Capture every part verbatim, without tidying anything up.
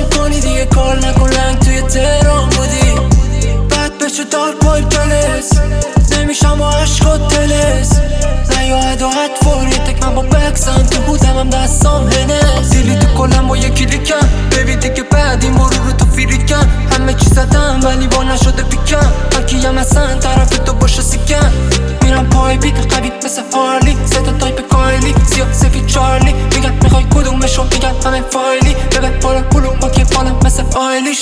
کنی دیگه کار نکن لنگ توی تهران بودی بعد بچه دار پای پلس نمیشم و عشقات تلس نیاهد و حد فوری تک من با بکسم تو بودم هم دستام هنس دیلی تو کلم با یکی لیکم ببی دیگه بعد این برو رو تو فیریکم همه چی زدم ولی با نشده پیکم هرکیم اصلا طرف تو باشه سیکم میرم پای بیت قوی مثل هارلی ستا تایپ کایلی سیاه سفید چارلی میگم میخوای کدومشو میگم همه فایلی ببه بالا پولو ما که بالم مثل آیلیش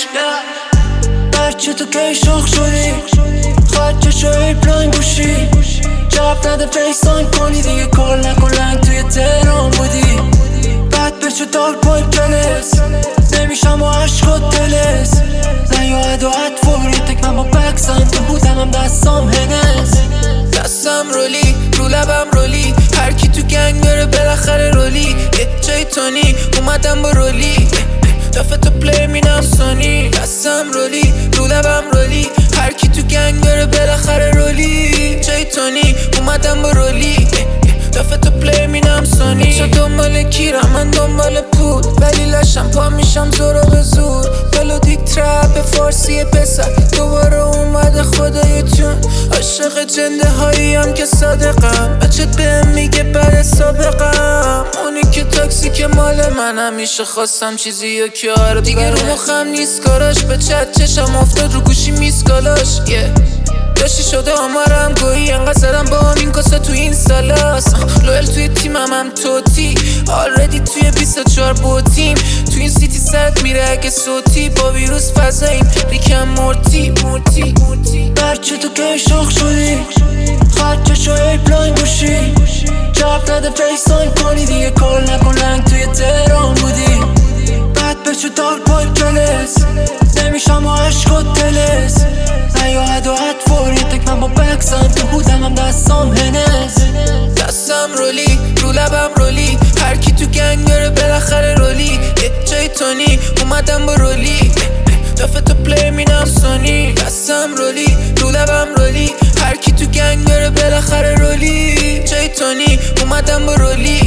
برچه تو کی شاخ شدی خرچه شوی پلاین گوشی جواب نده فیسان کنی دیگه کار نکن لنگ توی تهران بودی بعد بچه دار پای پلس نمیشم و عشقات تلس نیاهد و حد فوری تک من با بکسم تو بودم هم دستام هنس دستم رولی رو لبم رولی هر کی تو گنگ بره بالاخره رولی یه جای تونی اومدم با رولی دفعه تو پلی مینم سونی دستم رولی رو لبم رولی هر کی تو گنگ بره بالاخره رولی جای تونی اومدم با رولی دفعه تو پلی مینم سونی چه دنبال کیرم من دنبال پول ولی لشم پا میشم زورا به زور ملودیک ترپ فارسی پسر دوباره اومده خدایتون عاشق جنده هایی هم که صادقم بچت بهم میگه بعد سابقم اونی که تاکسی که مال من همیشه خواستم چیزی یا کار دیگه رو مخم نیست کاراش به چت چشم افتاد رو گوشی میسکالاش yeah. داشتی شده آمارم گویی انقدر زدم با همین کاسه تو این سالاس لویل توی تیمم هم توتی آلردی توی بیست و چهار بوتیم تو این سیتی سرت میره اگه صوتی با ویروس فضاییم ریکم مورتی مورتی برچه تو کی شاخ شدی خرچه شوی پلاین گوشی جواب نده فیسان کنی دیگه کار نکن لنگ توی تهران بودی بعد بچه دار پای پلس نمیشم و عشقات تلس نیاهد و حد فوری تک من با بکسم تو بودم هم دستام هنس دستم رولی رو لبم رولی هر کی تو گنگ بره بالاخره رولی یه جای تونی اومدم با رولی دفعه تو پلی مینم سونی دستم رولی رو لبم رولی هر کی تو گنگ بره بالاخره رولی جای تونی اومدم با رولی